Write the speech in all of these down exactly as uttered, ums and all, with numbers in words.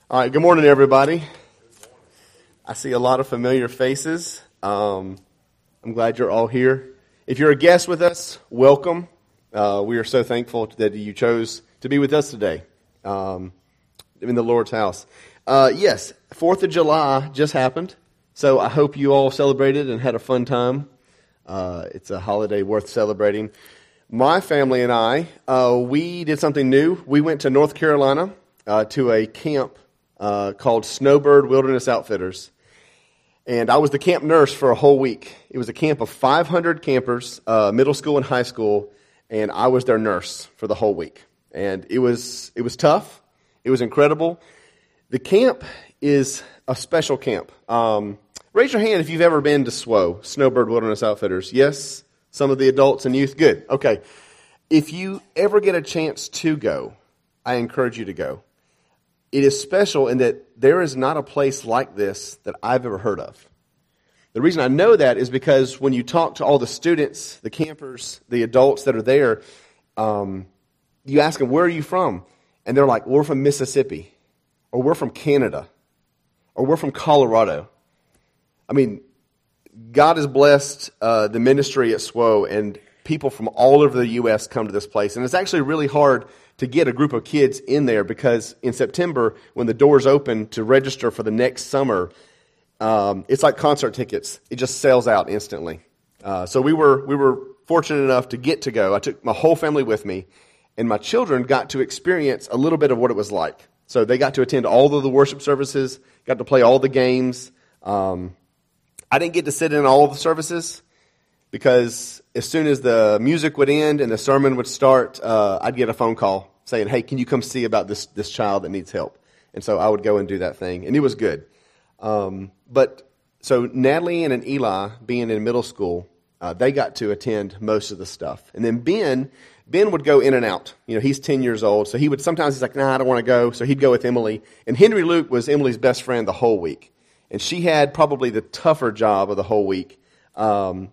All right, good morning, everybody. I see a lot of familiar faces. Um, I'm glad you're all here. If you're a guest with us, welcome. Uh, we are so thankful that you chose to be with us today um, in the Lord's house. Uh, yes, fourth of July just happened, so I hope you all celebrated and had a fun time. Uh, it's a holiday worth celebrating. My family and I, uh, we did something new. We went to North Carolina uh, to a camp Uh, called Snowbird Wilderness Outfitters. And I was the camp nurse for a whole week. It was a camp of five hundred campers, uh, middle school and high school, and I was their nurse for the whole week. And it was it was tough. It was incredible. The camp is a special camp. Um, raise your hand if you've ever been to S W O, Snowbird Wilderness Outfitters. Yes? Some of the adults and youth? Good. Okay. If you ever get a chance to go, I encourage you to go. It is special in that there is not a place like this that I've ever heard of. The reason I know that is because when you talk to all the students, the campers, the adults that are there, um, you ask them, where are you from? And they're like, we're from Mississippi, or we're from Canada, or we're from Colorado. I mean, God has blessed uh, the ministry at S W O, and people from all over the U S come to this place. And it's actually really hard to get a group of kids in there because in September, when the doors open to register for the next summer, um, it's like concert tickets. It just sells out instantly. Uh, so we were we were fortunate enough to get to go. I took my whole family with me, and my children got to experience a little bit of what it was like. So they got to attend all of the worship services, got to play all the games. Um, I didn't get to sit in all of the services, because as soon as the music would end and the sermon would start, uh, I'd get a phone call saying, hey, can you come see about this this child that needs help? And so I would go and do that thing, and it was good. Um, but so Natalie and Eli, being in middle school, uh, they got to attend most of the stuff. And then Ben, Ben would go in and out. You know, he's ten years old, so he would sometimes he's like, nah, I don't want to go. So he'd go with Emily. And Henry Luke was Emily's best friend the whole week. And she had probably the tougher job of the whole week. Um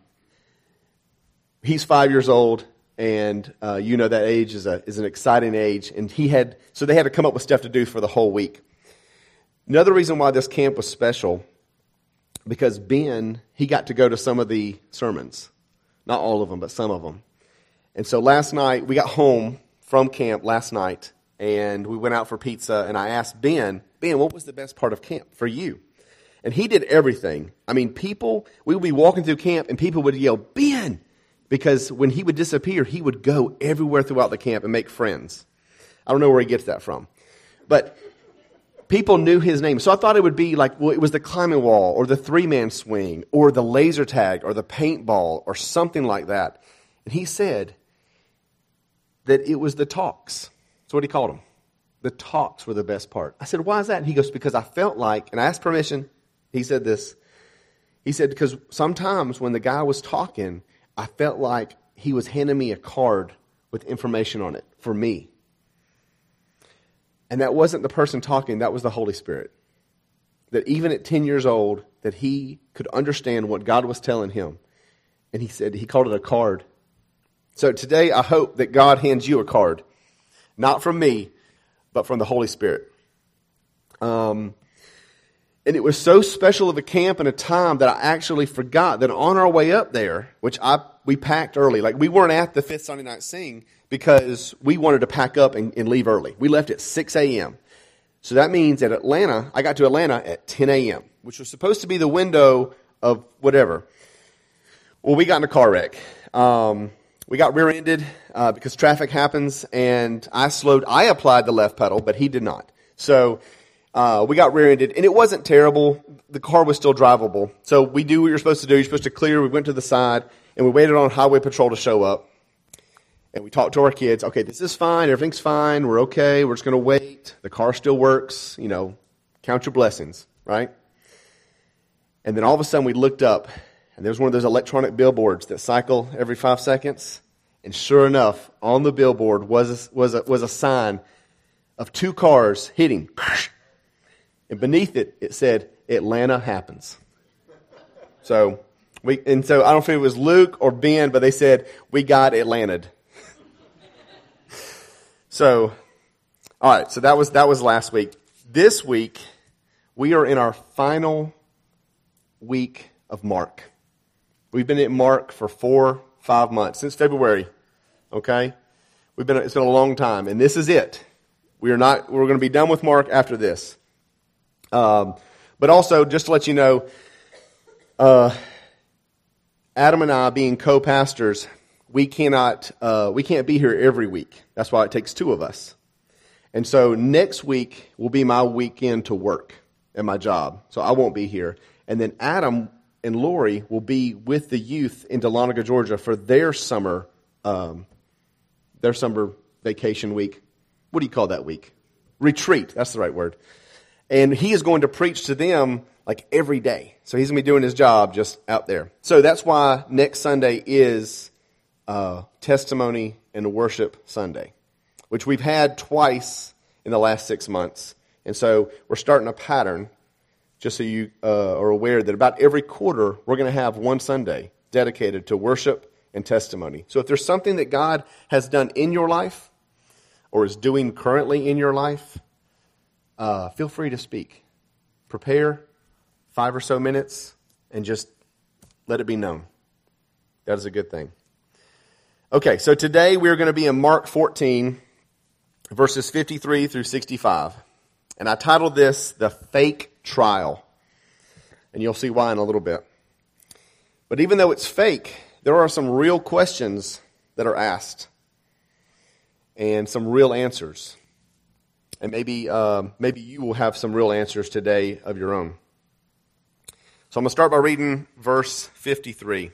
He's five years old, and uh, you know that age is a is an exciting age. And he had so they had to come up with stuff to do for the whole week. Another reason why this camp was special, because Ben, he got to go to some of the sermons, not all of them, but some of them. And so last night we got home from camp last night, and we went out for pizza. And I asked Ben, Ben, what was the best part of camp for you? And he did everything. I mean, people we would be walking through camp, and people would yell, Ben. Because when he would disappear, he would go everywhere throughout the camp and make friends. I don't know where he gets that from. But people knew his name. So I thought it would be like, well, it was the climbing wall or the three-man swing or the laser tag or the paintball or something like that. And he said that it was the talks. That's what he called them. The talks were the best part. I said, why is that? And he goes, because I felt like, and I asked permission, he said this. He said, because sometimes when the guy was talking, I felt like he was handing me a card with information on it for me. And that wasn't the person talking, that was the Holy Spirit. That even at ten years old, that he could understand what God was telling him. And he said, he called it a card. So today, I hope that God hands you a card. Not from me, but from the Holy Spirit. Um... And it was so special of a camp and a time that I actually forgot that on our way up there, which I we packed early. Like, we weren't at the fifth Sunday night sing because we wanted to pack up and, and leave early. We left at six a.m. So that means at Atlanta, I got to Atlanta at ten a.m., which was supposed to be the window of whatever. Well, we got in a car wreck. Um, we got rear-ended uh, because traffic happens, and I slowed. I applied the left pedal, but he did not. So Uh, we got rear-ended, and it wasn't terrible. The car was still drivable. So we do what you're supposed to do. You're supposed to clear. We went to the side, and we waited on Highway Patrol to show up. And we talked to our kids. Okay, this is fine. Everything's fine. We're okay. We're just going to wait. The car still works. You know, count your blessings, right? And then all of a sudden we looked up, and there was one of those electronic billboards that cycle every five seconds. And sure enough, on the billboard was a, was a, was a sign of two cars hitting. And beneath it, it said, Atlanta happens. So we and so I don't know if it was Luke or Ben, but they said, we got Atlanted. So, all right, so that was that was last week. This week, we are in our final week of Mark. We've been at Mark for four, five months, since February, okay? We've been, it's been a long time, and this is it. We are not, we're going to be done with Mark after this. Um, but also, just to let you know, uh, Adam and I, being co-pastors, we cannot, uh, we can't be here every week. That's why it takes two of us. And so next week will be my weekend to work at my job, so I won't be here. And then Adam and Lori will be with the youth in Dahlonega, Georgia for their summer, um, their summer vacation week. What do you call that week? Retreat. That's the right word. And he is going to preach to them like every day. So he's going to be doing his job just out there. So that's why next Sunday is uh, Testimony and Worship Sunday, which we've had twice in the last six months. And so we're starting a pattern, just so you uh, are aware that about every quarter, we're going to have one Sunday dedicated to worship and testimony. So if there's something that God has done in your life or is doing currently in your life, uh, feel free to speak. Prepare five or so minutes and just let it be known. That is a good thing. Okay, so today we're going to be in Mark fourteen, verses fifty-three through sixty-five. And I titled this, The Fake Trial. And you'll see why in a little bit. But even though it's fake, there are some real questions that are asked. And some real answers. And maybe uh, maybe you will have some real answers today of your own. So I'm going to start by reading verse fifty-three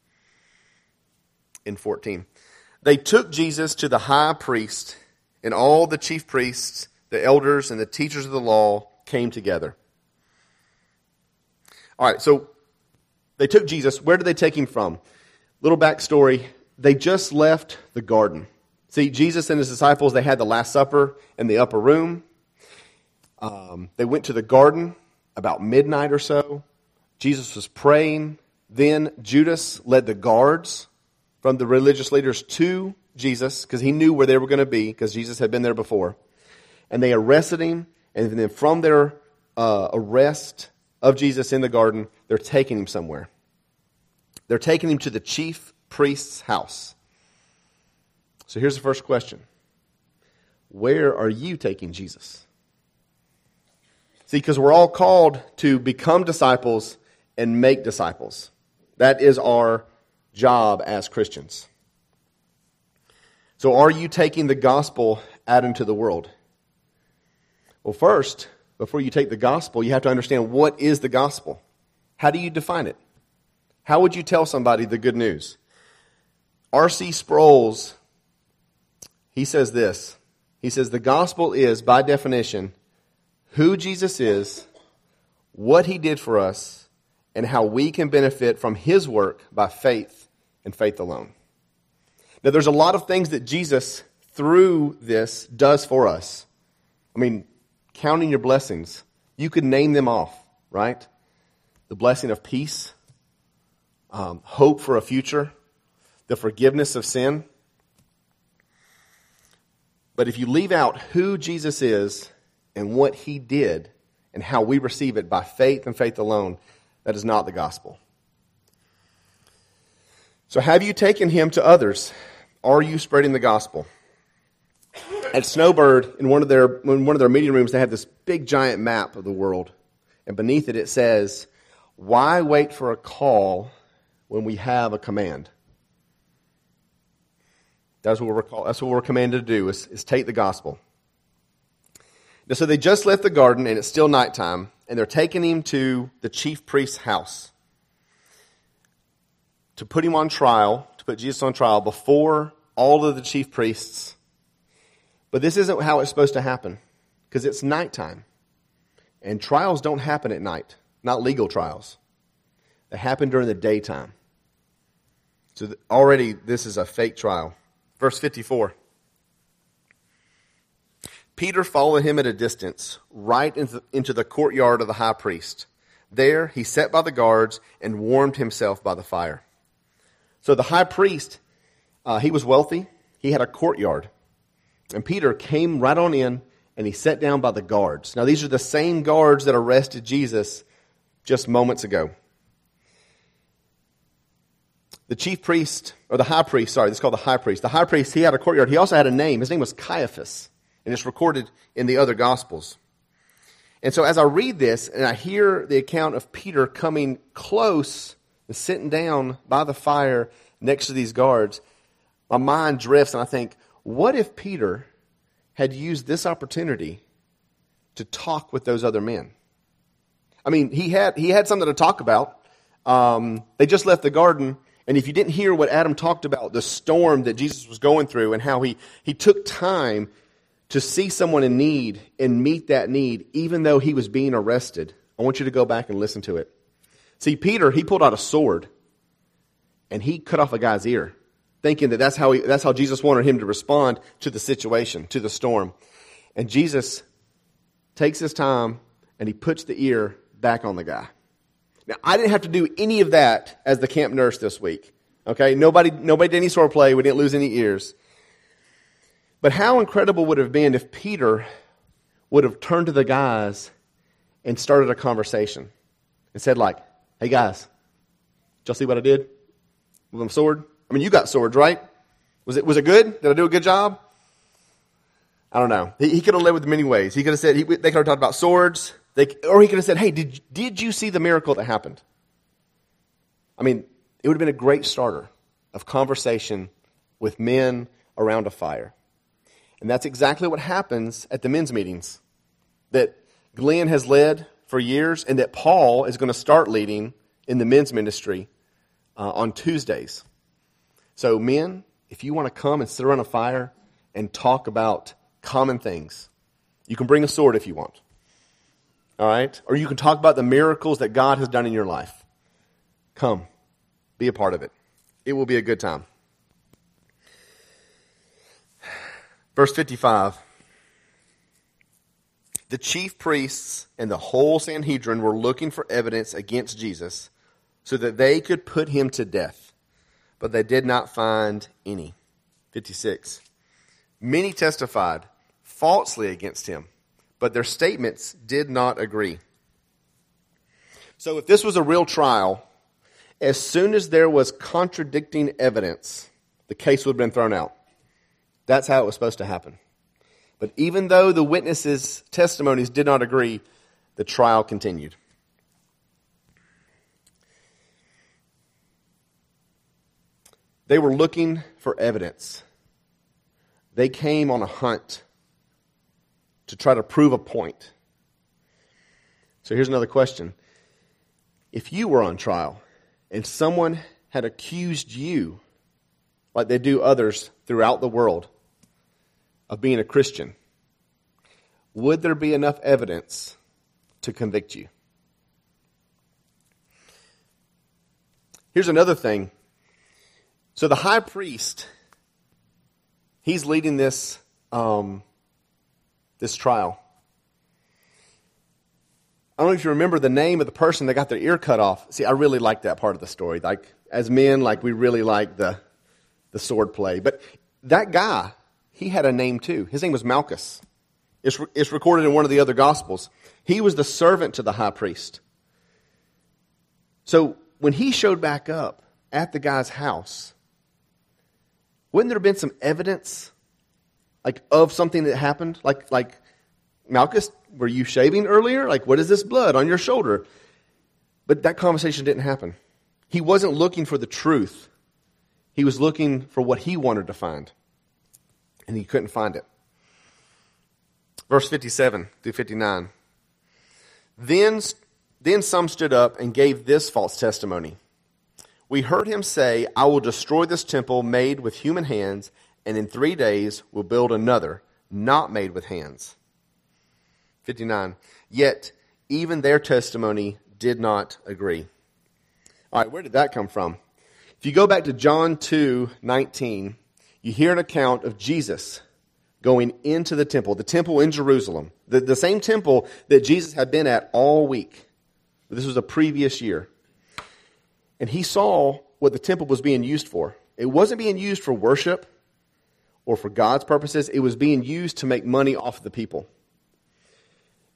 in fourteen. They took Jesus to the high priest, and all the chief priests, the elders, and the teachers of the law came together. All right, so they took Jesus. Where did they take him from? Little backstory. They just left the garden. See, Jesus and his disciples, they had the Last Supper in the upper room. Um, they went to the garden about midnight or so. Jesus was praying. Then Judas led the guards from the religious leaders to Jesus because he knew where they were going to be because Jesus had been there before. And they arrested him. And then from their uh, arrest of Jesus in the garden, they're taking him somewhere. They're taking him to the chief priest's house. So here's the first question. Where are you taking Jesus? See, because we're all called to become disciples and make disciples. That is our job as Christians. So are you taking the gospel out into the world? Well, first, before you take the gospel, you have to understand what is the gospel. How do you define it? How would you tell somebody the good news? R C Sproul's, he says this. He says the gospel is, by definition, who Jesus is, what he did for us, and how we can benefit from his work by faith and faith alone. Now, there's a lot of things that Jesus, through this, does for us. I mean, counting your blessings, you could name them off, right? The blessing of peace, um, hope for a future, the forgiveness of sin. But if you leave out who Jesus is and what he did and how we receive it by faith and faith alone, that is not the gospel. So have you taken him to others? Are you spreading the gospel? At Snowbird, in one of their in one of their meeting rooms, they have this big giant map of the world. And beneath it, it says, why wait for a call when we have a command? That's what we're called, that's what we're commanded to do, is, is take the gospel. Now, so they just left the garden, and it's still nighttime, and they're taking him to the chief priest's house to put him on trial, to put Jesus on trial before all of the chief priests. But this isn't how it's supposed to happen, because it's nighttime. And trials don't happen at night, not legal trials. They happen during the daytime. So already this is a fake trial. Verse fifty-four. Peter followed him at a distance, right into the courtyard of the high priest. There he sat by the guards and warmed himself by the fire. So the high priest, uh, he was wealthy. He had a courtyard. And Peter came right on in and he sat down by the guards. Now, these are the same guards that arrested Jesus just moments ago. The chief priest, or the high priest, sorry, this is called the high priest. The high priest, he had a courtyard. He also had a name. His name was Caiaphas, and it's recorded in the other Gospels. And so as I read this, and I hear the account of Peter coming close and sitting down by the fire next to these guards, my mind drifts, and I think, what if Peter had used this opportunity to talk with those other men? I mean, he had he had something to talk about. Um, they just left the garden, and if you didn't hear what Adam talked about, the storm that Jesus was going through and how he, he took time to see someone in need and meet that need, even though he was being arrested, I want you to go back and listen to it. See, Peter, he pulled out a sword, and he cut off a guy's ear, thinking that that's how he, that's how Jesus wanted him to respond to the situation, to the storm. And Jesus takes his time, and he puts the ear back on the guy. Now, I didn't have to do any of that as the camp nurse this week. Okay, nobody, nobody did any sword play. We didn't lose any ears. But how incredible would it have been if Peter would have turned to the guys and started a conversation and said, like, hey guys, did y'all see what I did with my sword? I mean, you got swords, right? Was it was it good? Did I do a good job? I don't know. He, he could have led with many ways. He could have said, he, they could have talked about swords. They, or he could have said, hey, did, did you see the miracle that happened? I mean, it would have been a great starter of conversation with men around a fire. And that's exactly what happens at the men's meetings that Glenn has led for years and that Paul is going to start leading in the men's ministry uh, on Tuesdays. So men, if you want to come and sit around a fire and talk about common things, you can bring a sword if you want. All right? Or you can talk about the miracles that God has done in your life. Come. Be a part of it. It will be a good time. Verse fifty-five. The chief priests and the whole Sanhedrin were looking for evidence against Jesus so that they could put him to death, but they did not find any. fifty-six. Many testified falsely against him, but their statements did not agree. So if this was a real trial, as soon as there was contradicting evidence, the case would have been thrown out. That's how it was supposed to happen. But even though the witnesses' testimonies did not agree, the trial continued. They were looking for evidence. They came on a hunt to try to prove a point. So here's another question. If you were on trial and someone had accused you, like they do others throughout the world, of being a Christian, would there be enough evidence to convict you? Here's another thing. So the high priest, he's leading this um, this trial. I don't know if you remember the name of the person that got their ear cut off. See, I really like that part of the story. Like, as men, like we really like the the sword play. But that guy, he had a name too. His name was Malchus. It's, re- it's recorded in one of the other Gospels. He was the servant to the high priest. So when he showed back up at the guy's house, wouldn't there have been some evidence, like of something that happened? Like, like Malchus, were you shaving earlier? Like, what is this blood on your shoulder? But that conversation didn't happen. He wasn't looking for the truth. He was looking for what he wanted to find. And he couldn't find it. Verse fifty-seven through fifty-nine. Then, then some stood up and gave this false testimony. We heard him say, I will destroy this temple made with human hands, and in three days will build another, not made with hands. fifty-nine. Yet, even their testimony did not agree. All right, where did that come from? If you go back to John two nineteen, you hear an account of Jesus going into the temple, the temple in Jerusalem, the, the same temple that Jesus had been at all week. This was a previous year. And he saw what the temple was being used for. It wasn't being used for worship or for God's purposes. It was being used to make money off of the people.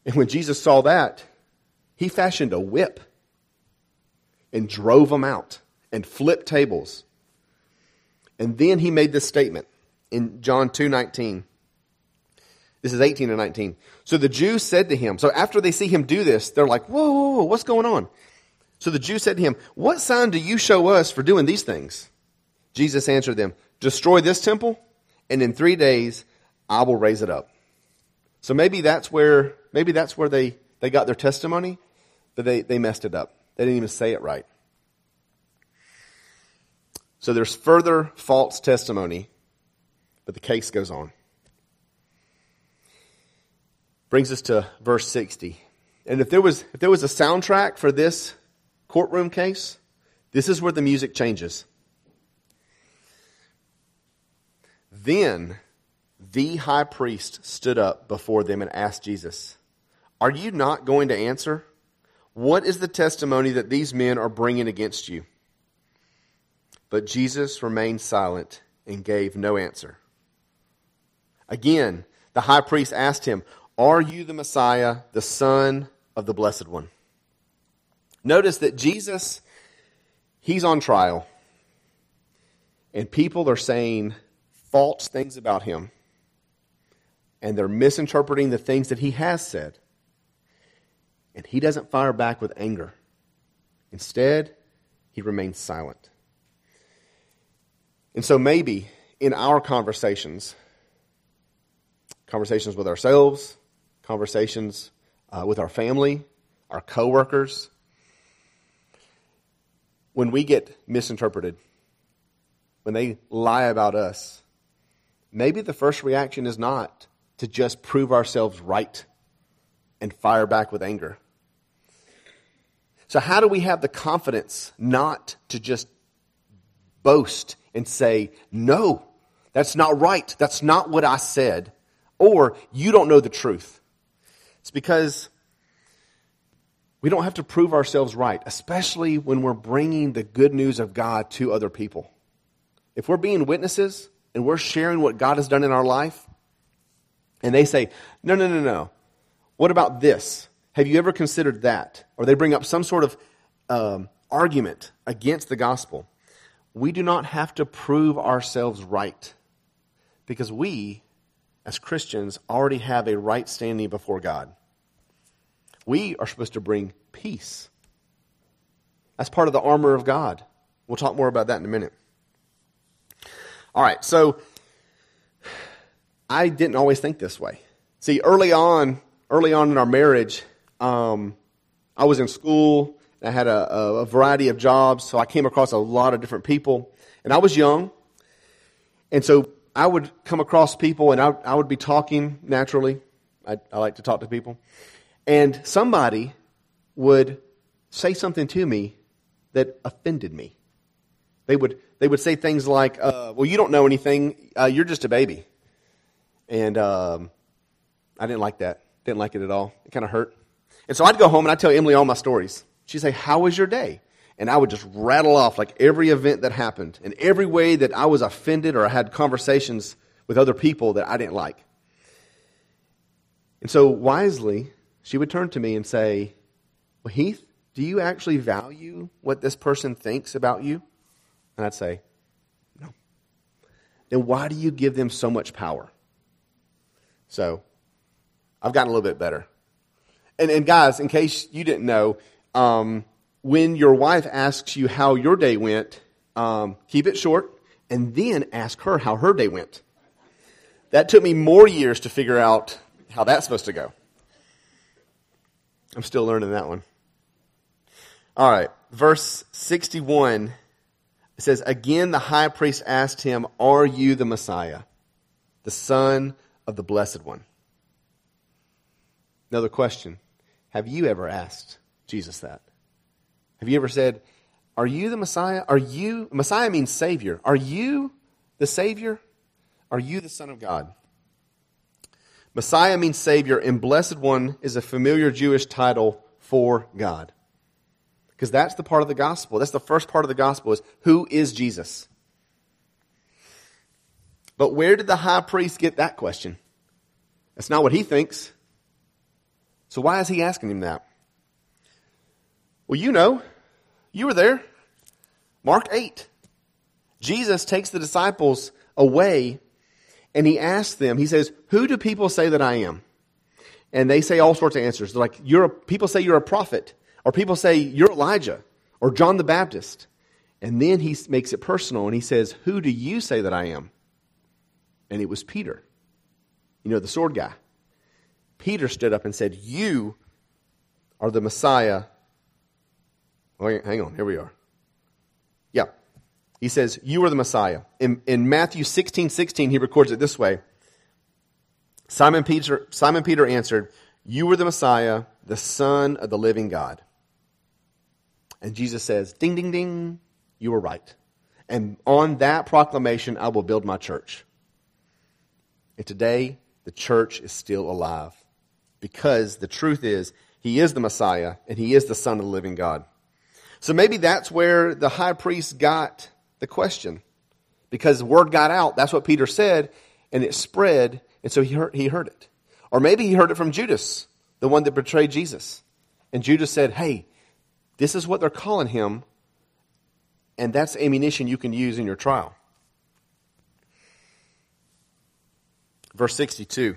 And when Jesus saw that, he fashioned a whip and drove them out and flipped tables. And then he made this statement in John two nineteen. This is eighteen and nineteen. So the Jews said to him, so after they see him do this, they're like, whoa, whoa, whoa, what's going on? So the Jews said to him, what sign do you show us for doing these things? Jesus answered them, destroy this temple, and in three days I will raise it up. So maybe that's where maybe that's where they, they got their testimony, but they, they messed it up. They didn't even say it right. So there's further false testimony, but the case goes on. Brings us to verse sixty. And if there was if there was a soundtrack for this courtroom case, this is where the music changes. Then the high priest stood up before them and asked Jesus, are you not going to answer? What is the testimony that these men are bringing against you? But Jesus remained silent and gave no answer. Again, the high priest asked him, are you the Messiah, the Son of the Blessed One? Notice that Jesus, he's on trial. And people are saying false things about him. And they're misinterpreting the things that he has said. And he doesn't fire back with anger. Instead, he remains silent. And so maybe in our conversations, conversations with ourselves, conversations uh, with our family, our coworkers, when we get misinterpreted, when they lie about us, maybe the first reaction is not to just prove ourselves right and fire back with anger. So how do we have the confidence not to just boast and say, no, that's not right. That's not what I said. Or you don't know the truth. It's because we don't have to prove ourselves right, especially when we're bringing the good news of God to other people. If we're being witnesses and we're sharing what God has done in our life, and they say, no, no, no, no. What about this? Have you ever considered that? Or they bring up some sort of um, argument against the gospel. We do not have to prove ourselves right because we, as Christians, already have a right standing before God. We are supposed to bring peace. That's part of the armor of God. We'll talk more about that in a minute. All right, so I didn't always think this way. See, early on, early on in our marriage, um, I was in school. I had a, a variety of jobs, so I came across a lot of different people. And I was young, and so I would come across people, and I, I would be talking naturally. I, I like to talk to people. And somebody would say something to me that offended me. They would they would say things like, uh, well, you don't know anything. Uh, you're just a baby. And um, I didn't like that. Didn't like it at all. It kind of hurt. And so I'd go home and I'd tell Emily all my stories. She'd say, how was your day? And I would just rattle off like every event that happened and every way that I was offended or I had conversations with other people that I didn't like. And so wisely, she would turn to me and say, well, Heath, do you actually value what this person thinks about you? And I'd say, no. Then why do you give them so much power? So I've gotten a little bit better. And, and guys, in case you didn't know, um, when your wife asks you how your day went, um, keep it short and then ask her how her day went. That took me more years to figure out how that's supposed to go. I'm still learning that one. All right, verse sixty-one, it says, again the high priest asked him, are you the Messiah, the Son of the Blessed One? Another question. Have you ever asked Jesus that? Have you ever said, are you the Messiah? Are you, Messiah means Savior. Are you the Savior? Are you the Son of God? Messiah means Savior, and Blessed One is a familiar Jewish title for God. Because that's the part of the gospel. That's the first part of the gospel is, who is Jesus? But where did the high priest get that question? That's not what he thinks. So why is he asking him that? Well, you know, you were there. Mark eight. Jesus takes the disciples away and he asks them, he says, who do people say that I am? And they say all sorts of answers. They're like, you're a, people say you're a prophet, or people say you're Elijah, or John the Baptist. And then he makes it personal and he says, who do you say that I am? And it was Peter, you know, the sword guy. Peter stood up and said, you are the Messiah. Oh, hang on, here we are. Yeah. He says, you are the Messiah. In, in Matthew sixteen sixteen, he records it this way. Simon Peter, Simon Peter answered, you are the Messiah, the Son of the living God. And Jesus says, ding, ding, ding, you were right. And on that proclamation, I will build my church. And today, the church is still alive. Because the truth is, he is the Messiah, and he is the Son of the living God. So maybe that's where the high priest got the question. Because word got out, that's what Peter said, and it spread, and so he heard, he heard it. Or maybe he heard it from Judas, the one that betrayed Jesus. And Judas said, hey, this is what they're calling him, and that's ammunition you can use in your trial. Verse sixty-two.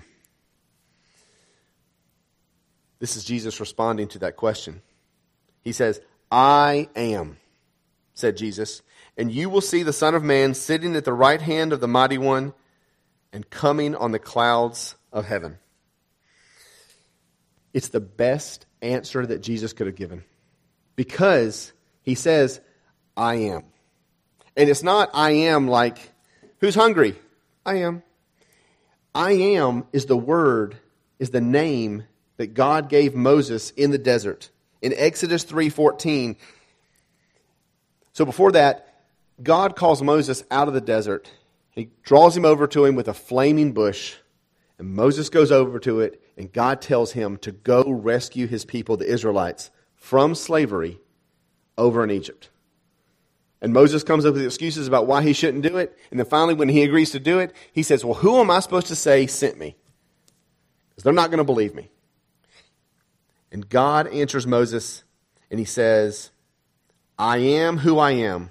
This is Jesus responding to that question. He says, I am, said Jesus, and you will see the Son of Man sitting at the right hand of the Mighty One and coming on the clouds of heaven. It's the best answer that Jesus could have given. Because he says, I am. And it's not I am like, who's hungry? I am. I am is the word, is the name that God gave Moses in the desert. In Exodus three fourteen. So before that, God calls Moses out of the desert. He draws him over to him with a flaming bush. And Moses goes over to it, and God tells him to go rescue his people, the Israelites, from slavery over in Egypt. And Moses comes up with excuses about why he shouldn't do it. And then finally, when he agrees to do it, he says, well, who am I supposed to say sent me? Because they're not going to believe me. And God answers Moses, and he says, I am who I am.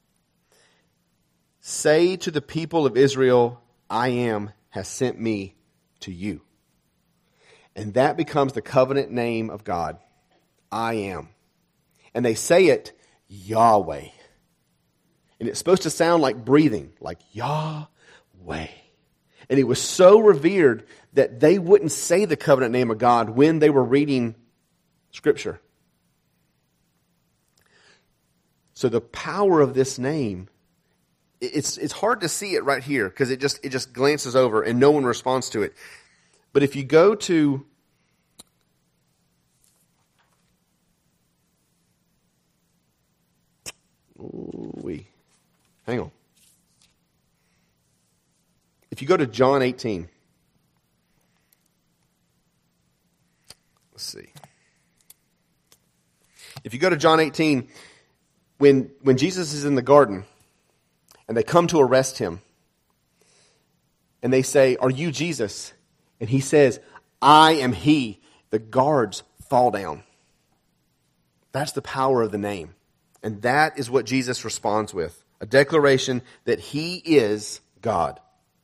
Say to the people of Israel, I am has sent me to you. And that becomes the covenant name of God. I am. And they say it Yahweh. And it's supposed to sound like breathing, like Yahweh. And it was so revered that they wouldn't say the covenant name of God when they were reading Scripture. So the power of this name, it's it's hard to see it right here because it just it just glances over and no one responds to it. But if you go to we hang on. If you go to John eighteen, let's see. If you go to John eighteen, when when Jesus is in the garden and they come to arrest him, and they say, "Are you Jesus?" And he says, "I am he." The guards fall down. That's the power of the name. And that is what Jesus responds with. A declaration that he is God.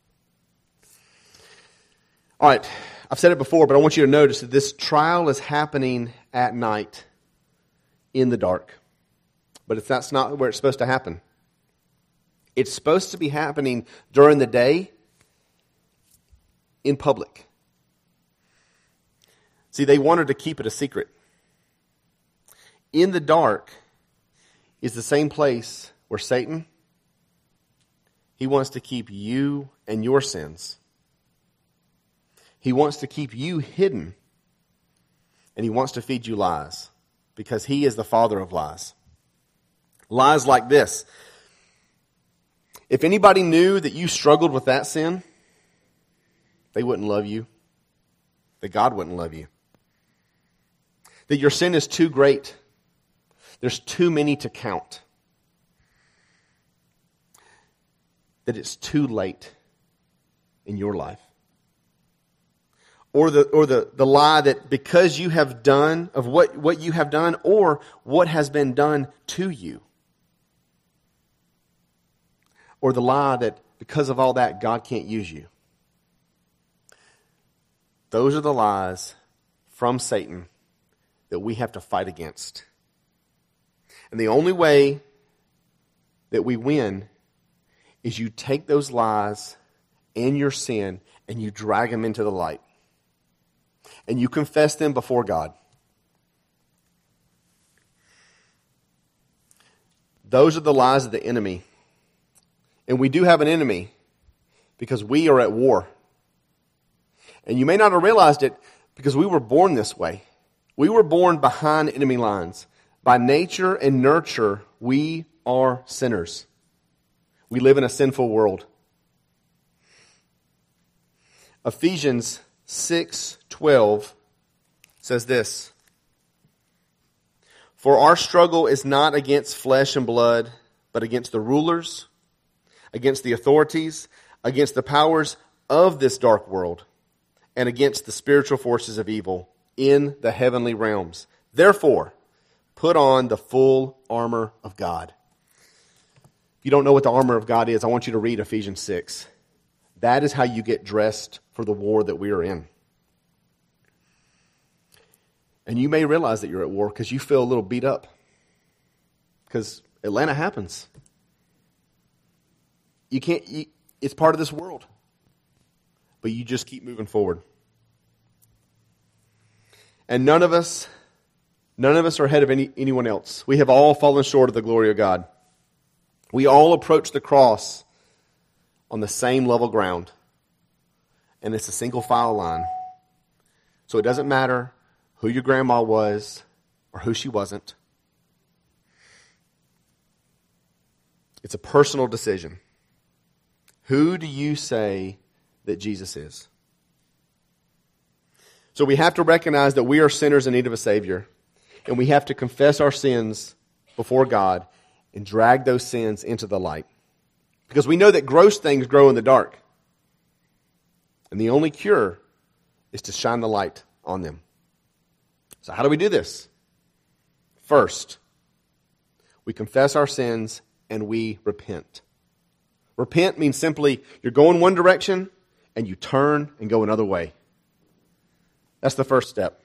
All right, I've said it before, but I want you to notice that this trial is happening at night in the dark. But it's, that's not where it's supposed to happen. It's supposed to be happening during the day in public. See, they wanted to keep it a secret. In the dark is the same place where Satan, he wants to keep you and your sins. He wants to keep you hidden. And he wants to feed you lies. Because he is the father of lies. Lies like this. If anybody knew that you struggled with that sin, they wouldn't love you. That God wouldn't love you. That your sin is too great. There's too many to count. That it's too late in your life. Or the or the, the lie that because you have done of what, what you have done or what has been done to you. Or the lie that because of all that, God can't use you. Those are the lies from Satan that we have to fight against. And the only way that we win is you take those lies and your sin and you drag them into the light. And you confess them before God. Those are the lies of the enemy. And we do have an enemy because we are at war. And you may not have realized it because we were born this way. We were born behind enemy lines. By nature and nurture, we are sinners. We live in a sinful world. Ephesians six twelve says this. For our struggle is not against flesh and blood, but against the rulers, against the authorities, against the powers of this dark world, and against the spiritual forces of evil in the heavenly realms. Therefore, put on the full armor of God. If you don't know what the armor of God is, I want you to read Ephesians six. That is how you get dressed for the war that we are in. And you may realize that you're at war because you feel a little beat up. Because Atlanta happens. You can't, you, it's part of this world. But you just keep moving forward. And none of us, none of us are ahead of any, anyone else. We have all fallen short of the glory of God. We all approach the cross on the same level ground. And it's a single file line. So it doesn't matter who your grandma was or who she wasn't. It's a personal decision. Who do you say that Jesus is? So we have to recognize that we are sinners in need of a Savior. And we have to confess our sins before God and drag those sins into the light. Because we know that gross things grow in the dark. And the only cure is to shine the light on them. So how do we do this? First, we confess our sins and we repent. Repent means simply you're going one direction and you turn and go another way. That's the first step.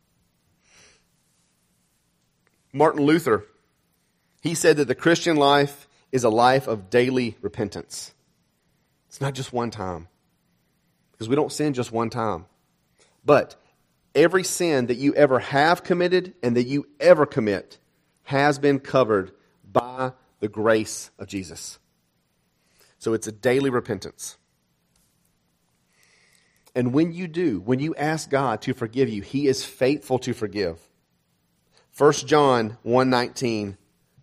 Martin Luther, he said that the Christian life is a life of daily repentance. It's not just one time. Because we don't sin just one time. But every sin that you ever have committed and that you ever commit has been covered by the grace of Jesus. So it's a daily repentance. And when you do, when you ask God to forgive you, He is faithful to forgive. First John one nineteen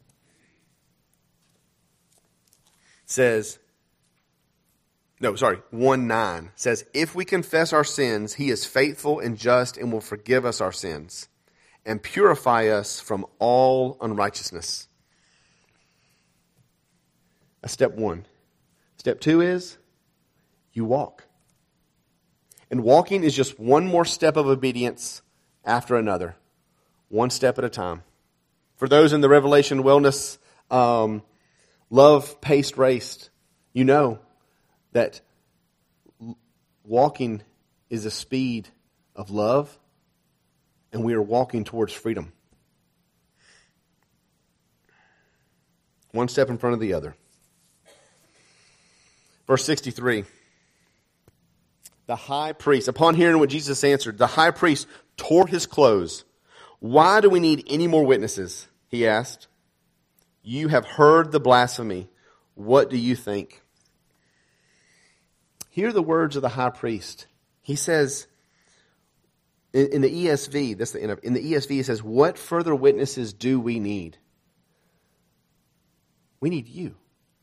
says, no, sorry, one nine says, if we confess our sins, He is faithful and just and will forgive us our sins and purify us from all unrighteousness. That's step one. Step two is you walk. And walking is just one more step of obedience after another. One step at a time. For those in the Revelation Wellness um, love-paced race, you know that walking is a speed of love, and we are walking towards freedom. One step in front of the other. Verse sixty-three. The high priest, upon hearing what Jesus answered, the high priest tore his clothes. Why do we need any more witnesses? He asked. You have heard the blasphemy. What do you think? Hear the words of the high priest. He says, in, in the E S V, that's the end of, in the E S V, it says, what further witnesses do we need? We need you.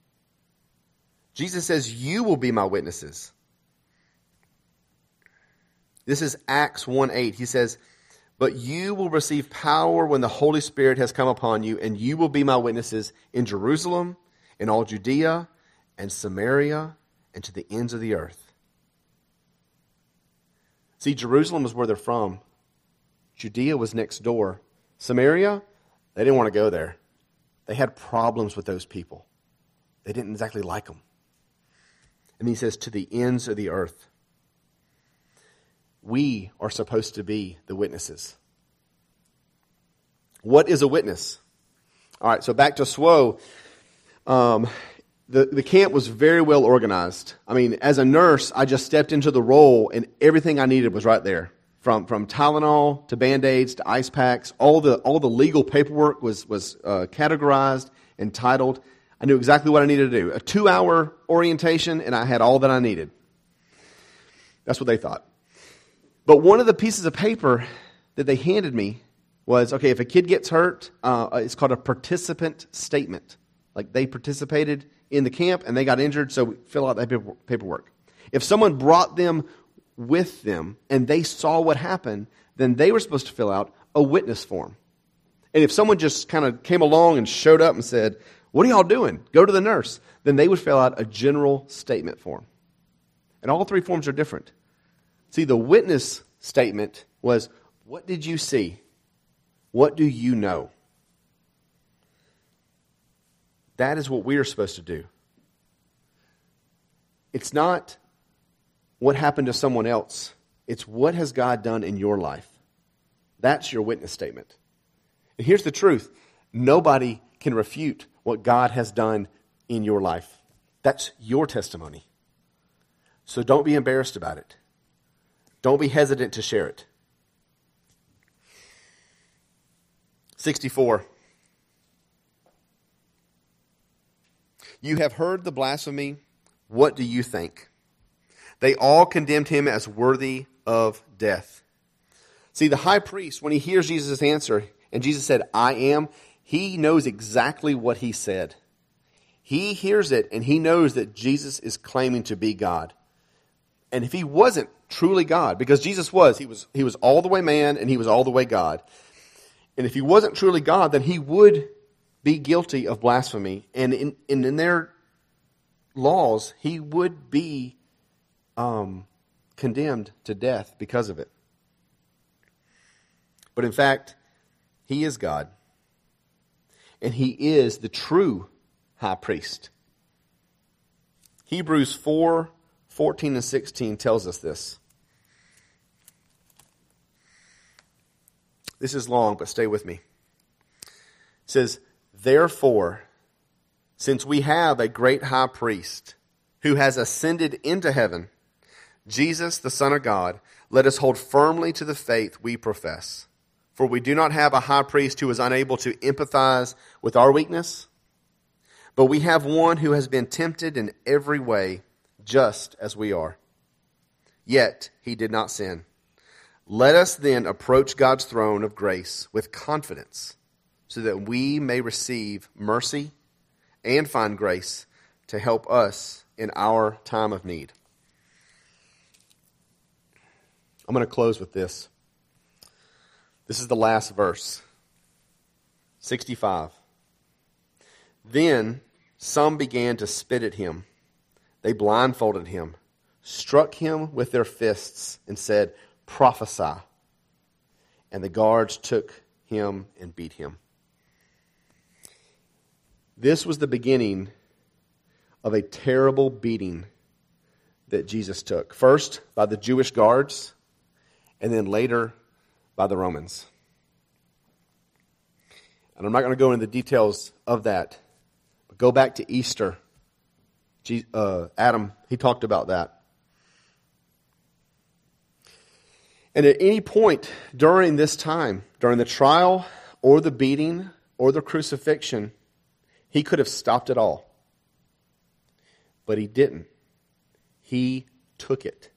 Jesus says, you will be my witnesses. This is Acts one eight. He says, but you will receive power when the Holy Spirit has come upon you, and you will be my witnesses in Jerusalem, in all Judea, and Samaria, and to the ends of the earth. See, Jerusalem was where they're from. Judea was next door. Samaria, they didn't want to go there. They had problems with those people. They didn't exactly like them. And he says, to the ends of the earth. We are supposed to be the witnesses. What is a witness? All right, so back to S W O. Um, the, the camp was very well organized. I mean, as a nurse, I just stepped into the role and everything I needed was right there. From from Tylenol to Band-Aids to ice packs, all the all the legal paperwork was, was uh, categorized and titled. I knew exactly what I needed to do. A two-hour orientation, and I had all that I needed. That's what they thought. But one of the pieces of paper that they handed me was, okay, if a kid gets hurt, uh, it's called a participant statement. Like they participated in the camp and they got injured, so fill out that paperwork. If someone brought them with them and they saw what happened, then they were supposed to fill out a witness form. And if someone just kind of came along and showed up and said, what are y'all doing? Go to the nurse. Then they would fill out a general statement form. And all three forms are different. See, the witness statement was, what did you see? What do you know? That is what we are supposed to do. It's not what happened to someone else. It's what has God done in your life. That's your witness statement. And here's the truth. Nobody can refute what God has done in your life. That's your testimony. So don't be embarrassed about it. Don't be hesitant to share it. sixty-four. You have heard the blasphemy. What do you think? They all condemned him as worthy of death. See, the high priest, when he hears Jesus' answer, and Jesus said, I am, he knows exactly what he said. He hears it, and he knows that Jesus is claiming to be God. And if he wasn't truly God, because Jesus was, he was, he was all the way man, and he was all the way God. And if he wasn't truly God, then he would be guilty of blasphemy. And in, in, in their laws, he would be um, condemned to death because of it. But in fact, he is God. And he is the true high priest. Hebrews four, fourteen and sixteen tells us this. This is long, but stay with me. It says, therefore, since we have a great high priest who has ascended into heaven, Jesus, the Son of God, let us hold firmly to the faith we profess. For we do not have a high priest who is unable to empathize with our weakness, but we have one who has been tempted in every way, just as we are. Yet he did not sin. Let us then approach God's throne of grace with confidence, so that we may receive mercy and find grace to help us in our time of need. I'm going to close with this. This is the last verse, sixty-five. Then some began to spit at him. They blindfolded him, struck him with their fists, and said, prophesy. And the guards took him and beat him. This was the beginning of a terrible beating that Jesus took. First by the Jewish guards, and then later by the Romans. And I'm not going to go into the details of that. But go back to Easter. Uh, Adam, he talked about that. And at any point during this time, during the trial or the beating or the crucifixion, he could have stopped it all. But he didn't. He took it.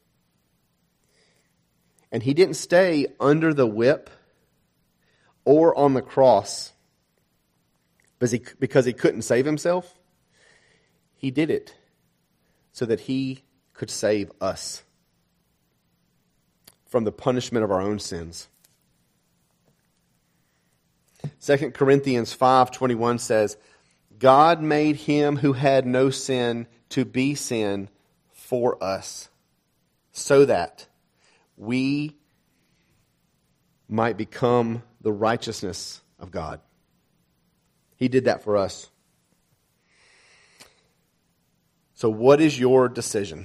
And he didn't stay under the whip or on the cross because he, because he couldn't save himself. He did it so that he could save us from the punishment of our own sins. Second Corinthians five twenty-one says, God made him who had no sin to be sin for us, so that we might become the righteousness of God. He did that for us. So what is your decision?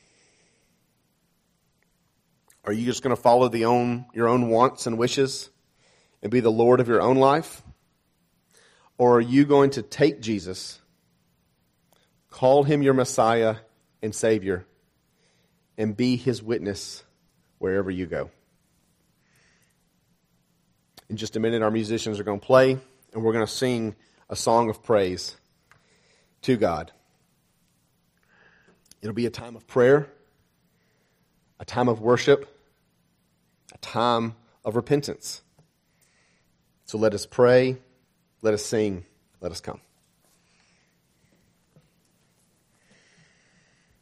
Are you just going to follow the own your own wants and wishes and be the Lord of your own life? Or are you going to take Jesus, call him your Messiah and Savior, and be his witness wherever you go? In just a minute, our musicians are going to play, and we're going to sing a song of praise to God. It'll be a time of prayer, a time of worship, a time of repentance. So let us pray, let us sing, let us come.